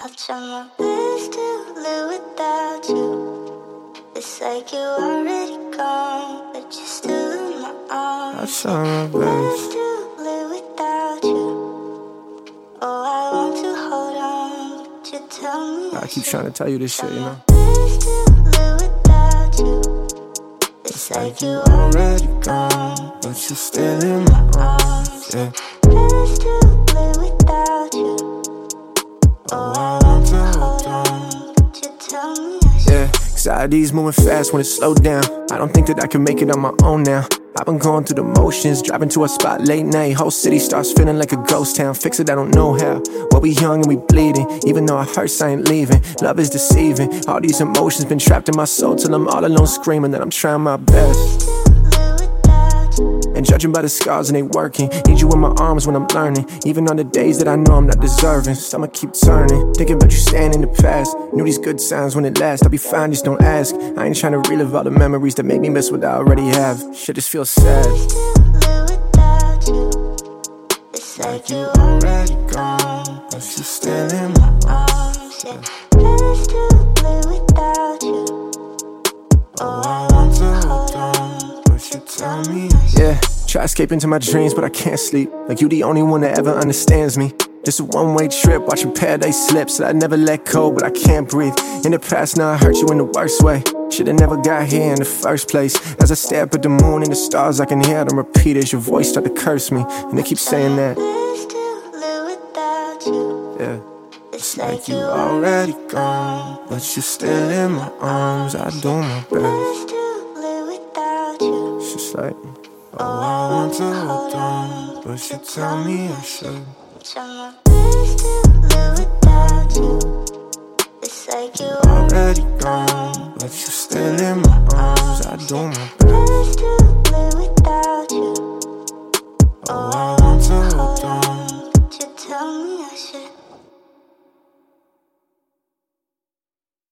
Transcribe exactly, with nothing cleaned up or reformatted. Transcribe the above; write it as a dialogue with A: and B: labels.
A: I'll try my best to live without you. It's like you already gone, but you're still in my arms.
B: I'll try my best
A: to live without you. Oh, I want to hold on, but you tell me
B: I keep trying to tell you this shit, you know.
A: best to live without you. It's like you already gone,
B: but you're still in my arms, yeah.
A: Best to live without you.
B: Oh, I want to hold on,
A: but you tell me I should.
B: yeah. Anxiety's moving fast when it's slowed down. I don't think that I can make it on my own now. I've been going through the motions, driving to a spot late night. Whole city starts feeling like a ghost town. Fix it, I don't know how. Well, we young and we bleeding. Even though it hurts, I ain't leaving. Love is deceiving. All these emotions been trapped in my soul till I'm all alone screaming that I'm trying my best. And judging by the scars and they working. Need you in my arms when I'm learning. Even on the days that I know I'm not deserving. So I'ma keep turning, thinking about you staying in the past. Knew these good times when it lasts. I'll be fine, just don't ask. I ain't trying to relive all the memories that make me miss what I already have. Shit just feels sad.
A: It's like you already gone, but you're still in my arms, yeah. Best to live without you. Oh, I want to hold on, but you tell me I should.
B: Yeah, try escaping to my dreams, but I can't sleep. Like you the only one that ever understands me. Just a one-way trip, watching paradise slips that I never let go, but I can't breathe. In the past, now I hurt you in the worst way. Should've never got here in the first place. As I stare up at the moon and the stars, I can hear them repeat as your voice start to curse me. And they keep saying that.
A: Best to live without you.
B: Yeah.
A: It's like you already gone,
B: but you're still in my arms. I do my best.
A: Best to live without you.
B: It's just like, oh, I want to hold on, but you tell me I should.
A: Try my best to live without you. It's like you
B: Already gone, but you're still in my arms. I do my best.
A: Best to live without you.
B: Oh, I want to hold on,
A: but you tell me I should.